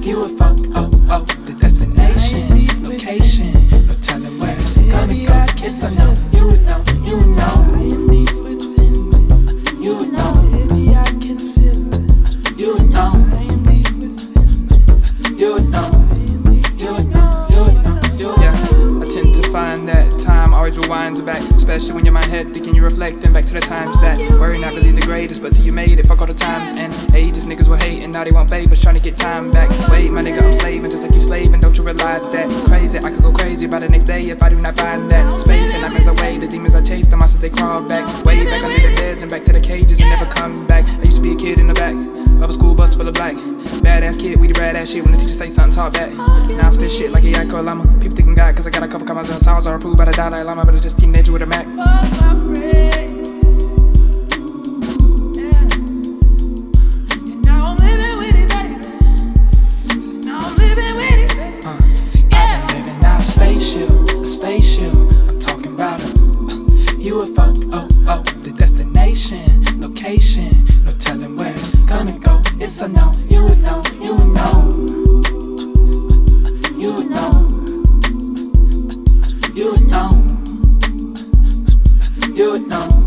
UFO, oh, oh, the destination, location, no telling where it's gonna go. It's a no, you would know, you would know. You would know, you would know, you would know, you would know, you would know, you would know. Yeah, I tend to find that time always rewinds back, especially when you're in my head thinking you're reflecting back to the times that were not really the greatest, but see you made it, fuck all the times and ages. Niggas were hating, now they want favors, trying to get time back. Wait, my nigga, I'm slaving just like you slaving, don't you realize that? Crazy, I could go crazy by the next day if I do not find that space. And nightmares away, the demons I chased, the monsters they crawl back. Way back under the beds and back to the cages and never come back. I used to be a kid in the back of a school bus full of black. Badass kid, we the rad ass shit when the teacher say something, talk back. Now I spit shit like a yak or a llama. People thinking God, cause I got a couple commas and songs are approved by the Dalai Lama, but it's just teenager with a Mac. Spaceship, I'm talking about a UFO, oh, oh, the destination, location, no telling where it's gonna go. It's a no, you would know, you would know, you would know, you would know, you would know.